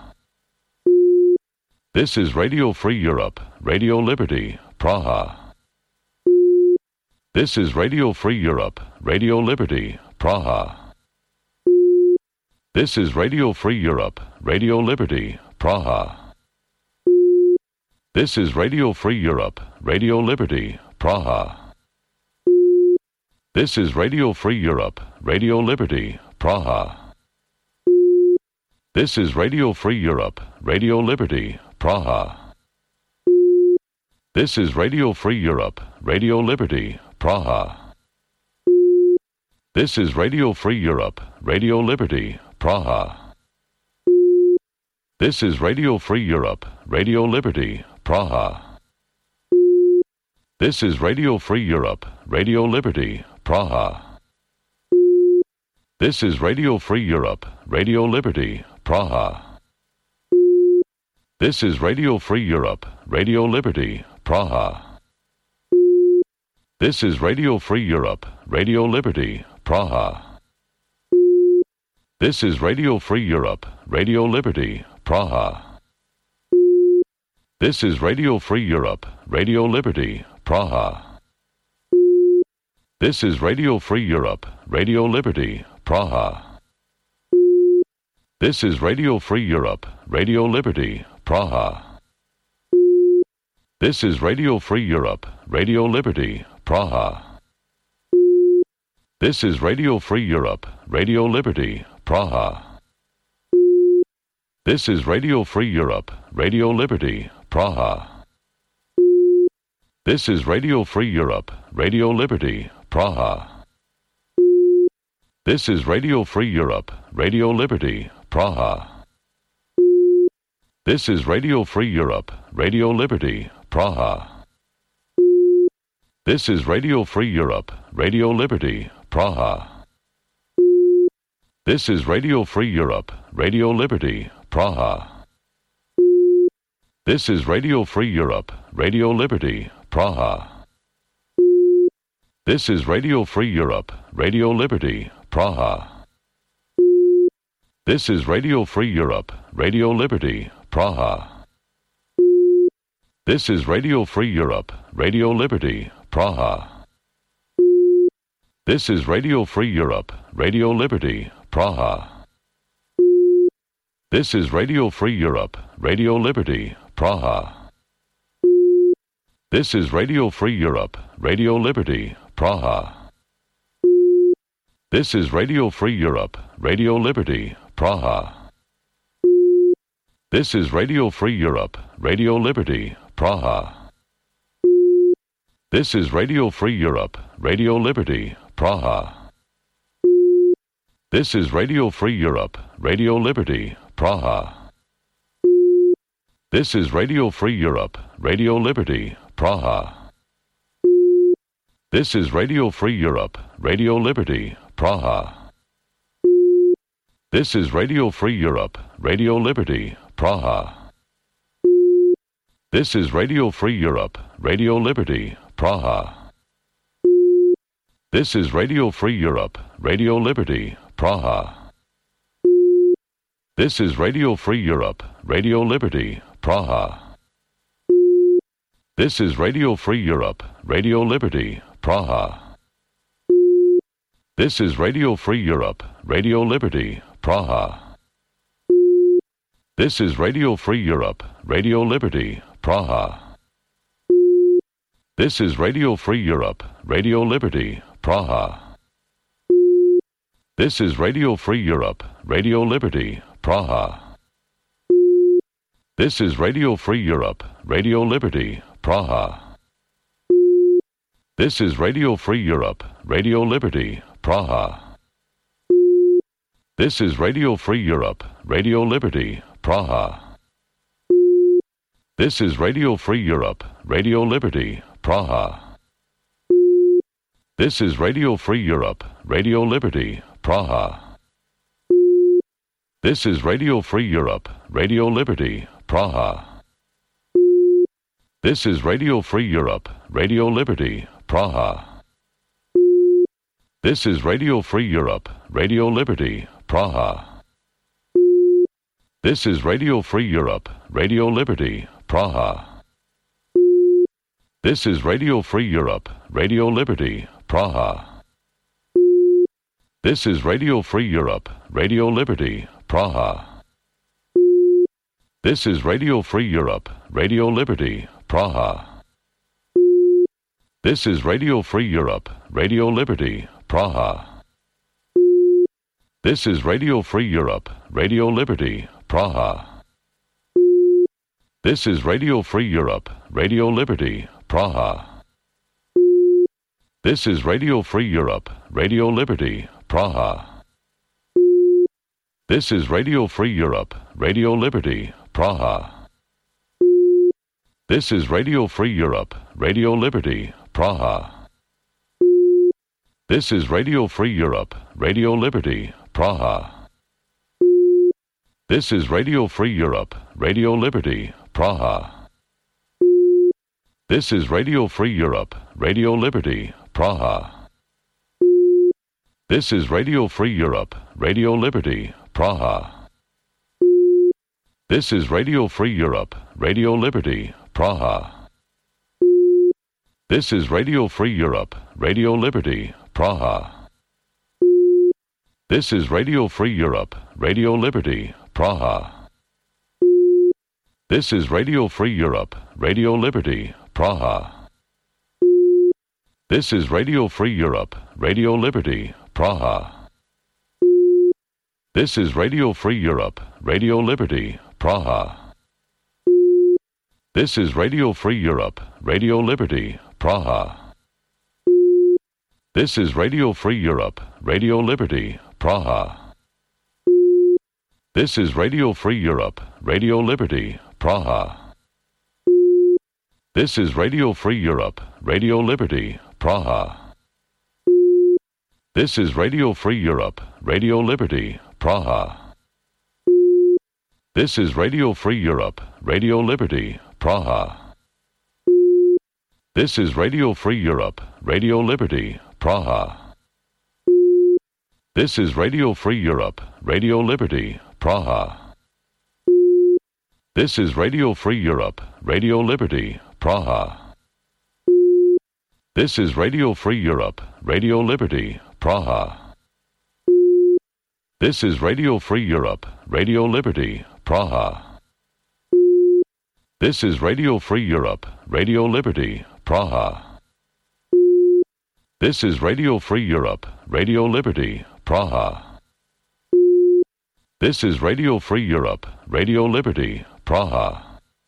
This is Radio Free Europe, Radio Liberty, Praha. This is Radio Free Europe, Radio Liberty, Praha. This is Radio Free Europe, Radio Liberty, Praha. This is Radio Free Europe, Radio Liberty, Praha. This is Radio Free Europe, Radio Liberty, Praha. This is Radio Free Europe, Radio Liberty, Praha. This is Radio Free Europe, Radio Liberty, Praha. This is Radio Free Europe, Radio Liberty, Praha. This is Radio Free Europe, Radio Liberty, Praha. This is Radio Free Europe, Radio Liberty, Praha. This is Radio Free Europe, Radio Liberty, Praha. This is Radio Free Europe, Radio Liberty, Praha. This is Radio Free Europe, Radio Liberty, Praha. This is Radio Free Europe, Radio Liberty, Praha. This is Radio Free Europe, Radio Liberty, Praha. This is Radio Free Europe, Radio Liberty, Praha. This is Radio Free Europe, Radio Liberty, Praha. This is Radio Free Europe, Radio Liberty, Praha. This is Radio Free Europe, Radio Liberty, Praha. This is Radio Free Europe, Radio Liberty, Praha. This is Radio Free Europe, Radio Liberty, Praha. This is Radio Free Europe, Radio Liberty, Praha. This is Radio Free Europe, Radio Liberty, Praha. This is Radio Free Europe, Radio Liberty, Praha. This is Radio Free Europe, Radio Liberty, Praha. This is Radio Free Europe, Radio Liberty, Praha. This is Radio Free Europe, Radio Liberty, Praha. This is Radio Free Europe, Radio Liberty, Praha. This is Radio Free Europe, Radio Liberty, Praha. This is Radio Free Europe, Radio Liberty, Praha. This is Radio Free Europe, Radio Liberty, Praha. This is Radio Free Europe, Radio Liberty, Praha. This is Radio Free Europe, Radio Liberty, Praha. This is Radio Free Europe, Radio Liberty, Praha. This is Radio Free Europe, Radio Liberty, Praha. This is Radio Free Europe, Radio Liberty, Praha. This is Radio Free Europe, Radio Liberty, Praha. This is Radio Free Europe, Radio Liberty, Praha. This is Radio Free Europe, Radio Liberty, Praha. This is Radio Free Europe, Radio Liberty, Praha. This is Radio Free Europe, Radio Liberty, Praha. This is Radio Free Europe, Radio Liberty, Praha. This is Radio Free Europe, Radio Liberty, Praha. This is Radio Free Europe, Radio Liberty, Praha. This is Radio Free Europe, Radio Liberty, Praha. This is Radio Free Europe, Radio Liberty, Praha. This is Radio Free Europe, Radio Liberty, Praha. This is Radio Free Europe, Radio Liberty, Praha. This is Radio Free Europe, Radio Liberty, Praha. This is Radio Free Europe, Radio Liberty, Praha. This is Radio Free Europe, Radio Liberty, Praha. This is Radio Free Europe, Radio Liberty, Praha. This is Radio Free Europe, Radio Liberty, Praha. This is Radio Free Europe, Radio Liberty, Praha. This is Radio Free Europe, Radio Liberty, Praha. This is Radio Free Europe, Radio Liberty, Praha. This is Radio Free Europe, Radio Liberty, Praha. This is Radio Free Europe, Radio Liberty, Praha. This is Radio Free Europe, Radio Liberty, Praha. This is Radio Free Europe, Radio Liberty, Praha. This is Radio Free Europe, Radio Liberty, Praha. This is Radio Free Europe, Radio Liberty, Praha. This is Radio Free Europe, Radio Liberty, Praha. This is Radio Free Europe, Radio Liberty, Praha. This is Radio Free Europe, Radio Liberty, Praha. This is Radio Free Europe, Radio Liberty, Praha. This is Radio Free Europe, Radio Liberty, Praha. This is Radio Free Europe, Radio Liberty, Praha. This is Radio Free Europe, Radio Liberty, Praha. This is Radio Free Europe, Radio Liberty, Praha. This is Radio Free Europe, Radio Liberty, Praha. This is Radio Free Europe, Radio Liberty, Praha. This is Radio Free Europe, Radio Liberty, Praha. This is Radio Free Europe, Radio Liberty, Praha. This is Radio Free Europe, Radio Liberty, Praha. This is Radio Free Europe, Radio Liberty, Praha. This is Radio Free Europe, Radio Liberty, Praha. This is Radio Free Europe, Radio Liberty, Praha. This is Radio Free Europe, Radio Liberty, Praha. This is Radio Free Europe, Radio Liberty, Praha. This is Radio Free Europe, Radio Liberty, Praha. This is Radio Free Europe, Radio Liberty, Praha. This is Radio Free Europe, Radio Liberty, Praha. This is Radio Free Europe, Radio Liberty, Praha. This is Radio Free Europe, Radio Liberty, Praha. This is Radio Free Europe, Radio Liberty, Praha. This is Radio Free Europe, Radio Liberty, Praha. This is Radio Free Europe, Radio Liberty, Praha. This is Radio Free Europe, Radio Liberty, Praha.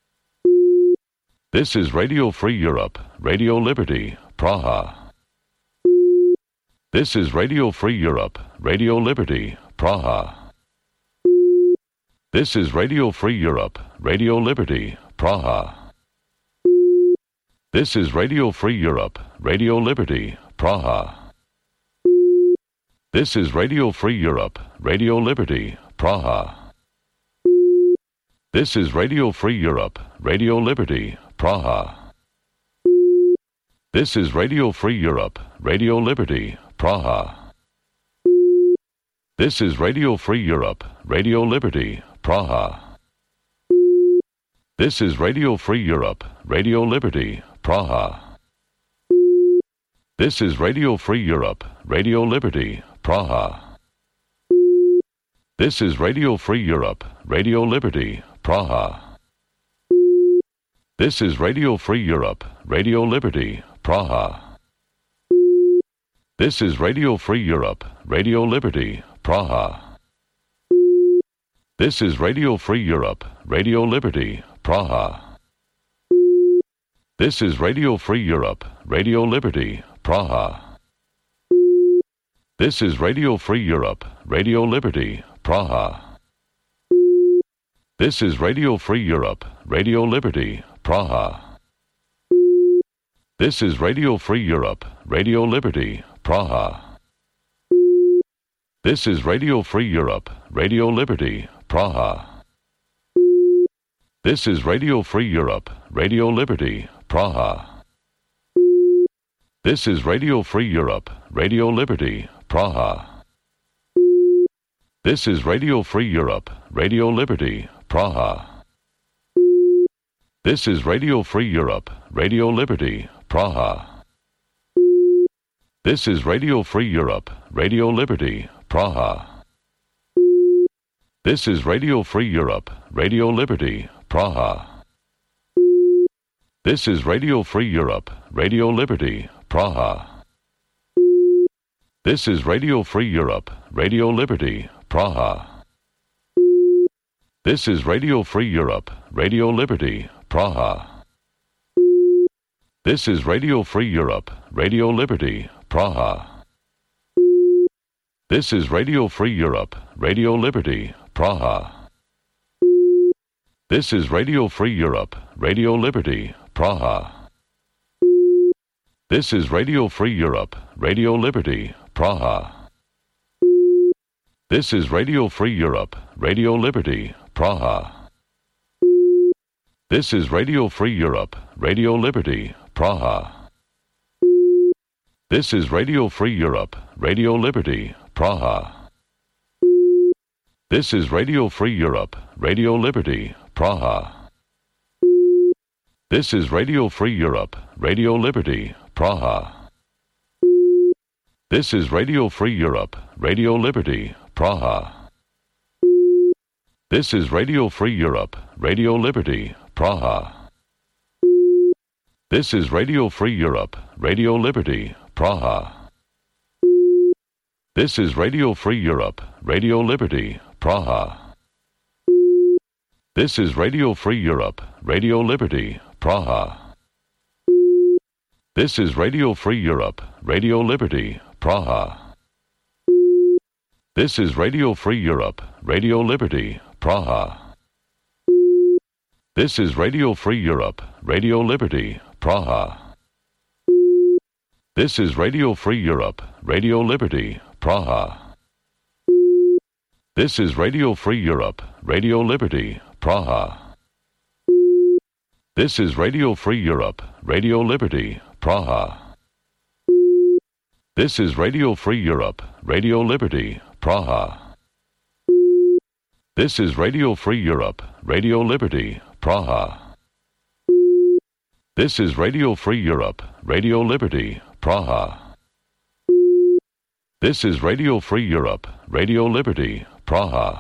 This is Radio Free Europe, Radio Liberty, Praha. This is Radio Free Europe, Radio Liberty, Praha. This is Radio Free Europe, Radio Liberty, Praha. This is Radio Free Europe, Radio Liberty, Praha. This is Radio Free Europe, Radio Liberty, Praha. This is Radio Free Europe, Radio Liberty, Praha. This is Radio Free Europe, Radio Liberty, Praha. This is Radio Free Europe, Radio Liberty, Praha. This is Radio Free Europe, Radio Liberty, Praha. This is Radio Free Europe, Radio Liberty, Praha. This is Radio Free Europe, Radio Liberty, Praha. This is Radio Free Europe, Radio Liberty, Praha. This is Radio Free Europe, Radio Liberty, Praha. This is Radio Free Europe, Radio Liberty, Praha. This is Radio Free Europe, Radio Liberty, Praha. This is Radio Free Europe, Radio Liberty, Praha. This is Radio Free Europe, Radio Liberty, Praha. This is Radio Free Europe, Radio Liberty, Praha. This is Radio Free Europe, Radio Liberty, Praha. This is Radio Free Europe, Radio Liberty, Praha. This is Radio Free Europe, Radio Liberty, Praha. This is Radio Free Europe, Radio Liberty, Praha. This is Radio Free Europe, Radio Liberty, Praha. This is Radio Free Europe, Radio Liberty, Praha. This is Radio Free Europe, Radio Liberty, Praha. This is Radio Free Europe, Radio Liberty, Praha. This is Radio Free Europe, Radio Liberty, Praha. This is Radio Free Europe, Radio Liberty, Praha. This is Radio Free Europe, Radio Liberty, Praha. This is Radio Free Europe, Radio Liberty, Praha. This is Radio Free Europe, Radio Liberty, Praha. This is Radio Free Europe, Radio Liberty, Praha. This is Radio Free Europe, Radio Liberty, Praha. This is Radio Free Europe, Radio Liberty, Praha. This is Radio Free Europe, Radio Liberty, Praha. This is Radio Free Europe, Radio Liberty, Praha. This is Radio Free Europe, Radio Liberty, Praha. This is Radio Free Europe, Radio Liberty, Praha. This is Radio Free Europe, Radio Liberty, Praha. This is Radio Free Europe, Radio Liberty, Praha. This is Radio Free Europe, Radio Liberty, Praha. This is Radio Free Europe, Radio Liberty, Praha. This is Radio Free Europe, Radio Liberty, Praha. This is Radio Free Europe, Radio Liberty, Praha. This is Radio Free Europe, Radio Liberty, Praha. This is Radio Free Europe, Radio Liberty, Praha. This is Radio Free Europe, Radio Liberty, Praha. This is Radio Free Europe, Radio Liberty, Praha. This is Radio Free Europe, Radio Liberty, Praha. This is Radio Free Europe, Radio Liberty, Praha. This is Radio Free Europe, Radio Liberty, Praha. This is Radio Free Europe, Radio Liberty, Praha.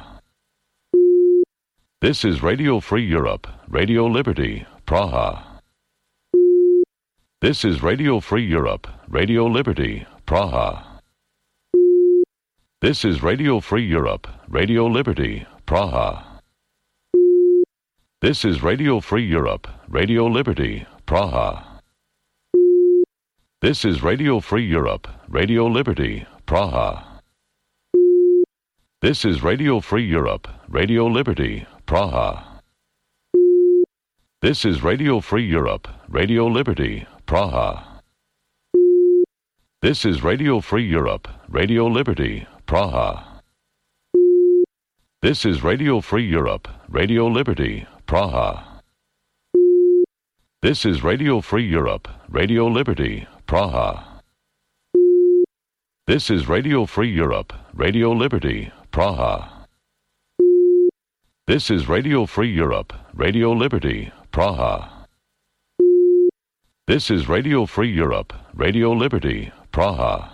This is Radio Free Europe, Radio Liberty, Praha. This is Radio Free Europe, Radio Liberty, Praha. This is Radio Free Europe, Radio Liberty, Praha. This is Radio Free Europe, Radio Liberty, Praha. This is Radio Free Europe, Radio Liberty, Praha. This is Radio Free Europe, Radio Liberty, Praha. This is Radio Free Europe, Radio Liberty, Praha. This is Radio Free Europe, Radio Liberty, Praha. This is Radio Free Europe, Radio Liberty, Praha. This is Radio Free Europe, Radio Liberty, Praha. This is Radio Free Europe, Radio Liberty, Praha. This is Radio Free Europe, Radio Liberty, Praha. This is Radio Free Europe, Radio Liberty, Praha.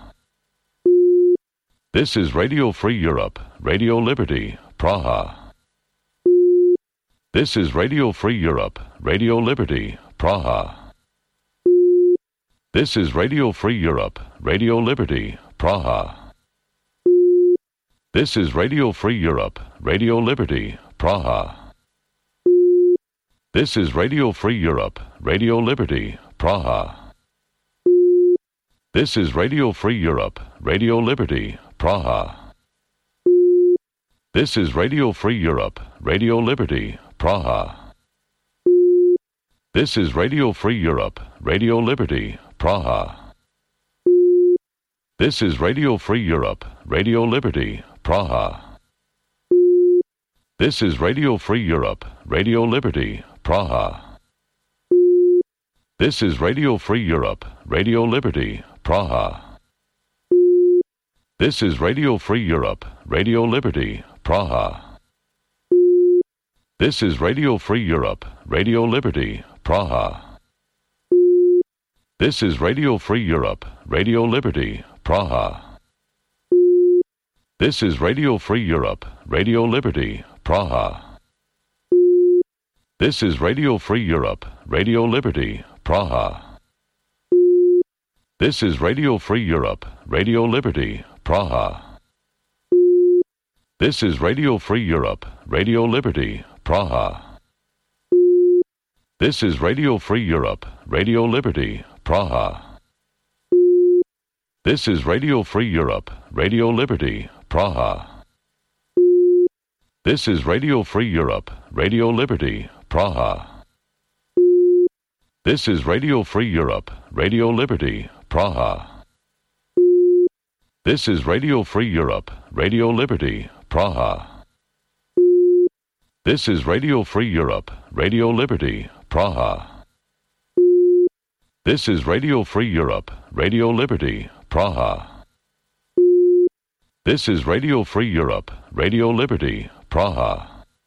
This is Radio Free Europe, Radio Liberty, Praha. This is Radio Free Europe, Radio Liberty, Praha. This is Radio Free Europe, Radio Liberty, Praha. This is Radio Free Europe, Radio Liberty, Praha. This is Radio Free Europe, Radio Liberty, Praha. This is Radio Free Europe, Radio Liberty, Praha. This is Radio Free Europe, Radio Liberty, Praha. This is Radio Free Europe, Radio Liberty, Praha. This is Radio Free Europe, Radio Liberty, Praha. This is Radio Free Europe, Radio Liberty, Praha. This is Radio Free Europe, Radio Liberty, Praha. This is Radio Free Europe, Radio Liberty, Praha. This is Radio Free Europe, Radio Liberty, Praha. This is Radio Free Europe, Radio Liberty, Praha. This is Radio Free Europe, Radio Liberty, Praha. This is Radio Free Europe, Radio Liberty, Praha. This is Radio Free Europe, Radio Liberty, Praha. This is Radio Free Europe, Radio Liberty, Praha. This is Radio Free Europe, Radio Liberty, Praha. This is Radio Free Europe, Radio Liberty, Praha. This is Radio Free Europe, Radio Liberty, Praha. This is Radio Free Europe, Radio Liberty, Praha. This is Radio Free Europe, Radio Liberty, Praha. This is Radio Free Europe, Radio Liberty, Praha. This is Radio Free Europe, Radio Liberty, Praha. This is Radio Free Europe, Radio Liberty, Praha.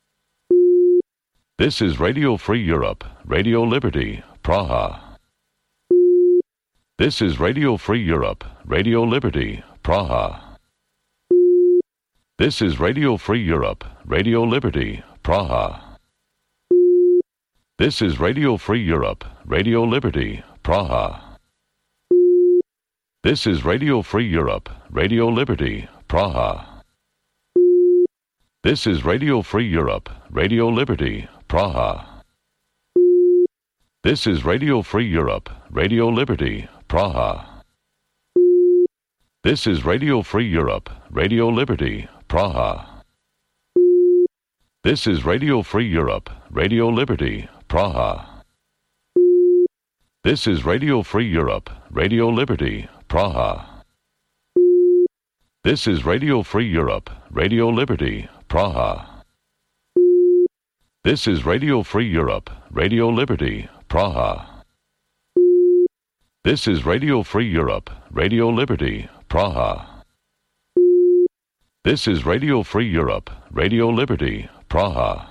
This is Radio Free Europe, Radio Liberty, Praha. This is Radio Free Europe, Radio Liberty, Praha. This is Radio Free Europe, Radio Liberty, Praha. This is Radio Free Europe, Radio Liberty, Praha. This is Radio Free Europe, Radio Liberty, Praha. This is Radio Free Europe, Radio Liberty, Praha. This is Radio Free Europe, Radio Liberty, Praha. This is Radio Free Europe, Radio Liberty, Praha. This is Radio Free Europe, Radio Liberty, Praha. This is Radio Free Europe, Radio Liberty, Praha. This is Radio Free Europe, Radio Liberty, Praha. This is Radio Free Europe, Radio Liberty, Praha. This is Radio Free Europe, Radio Liberty, Praha. This is Radio Free Europe, Radio Liberty, Praha.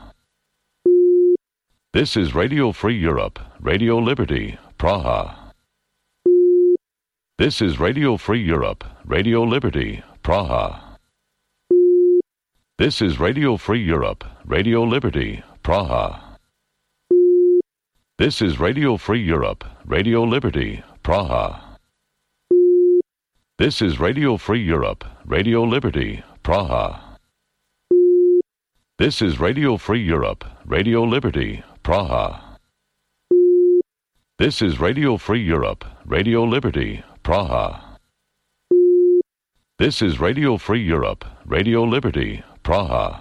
This is Radio Free Europe, Radio Liberty, Praha. This is Radio Free Europe, Radio Liberty, Praha. This is Radio Free Europe, Radio Liberty, Praha. This is Radio Free Europe, Radio Liberty, Praha. This is Radio Free Europe, Radio Liberty, Praha. This is Radio Free Europe, Radio Liberty, Praha. This is Radio Free Europe, Radio Liberty, Praha. This is Radio Free Europe, Radio Liberty, Praha.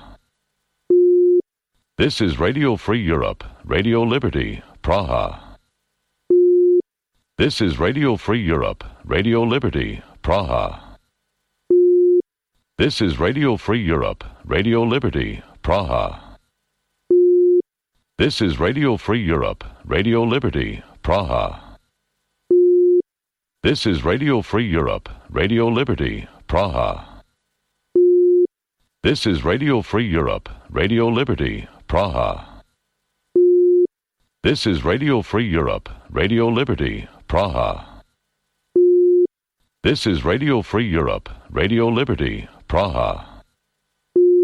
This is Radio Free Europe, Radio Liberty, Praha. This is Radio Free Europe, Radio Liberty, Praha. This is Radio Free Europe, Radio Liberty, Praha. This is Radio Free Europe, Radio Liberty, Praha. This is Radio Free Europe, Radio Liberty, Praha. This is Radio Free Europe, Radio Liberty, Praha. This is Radio Free Europe, Radio Liberty, Praha. This is Radio Free Europe, Radio Liberty, Praha.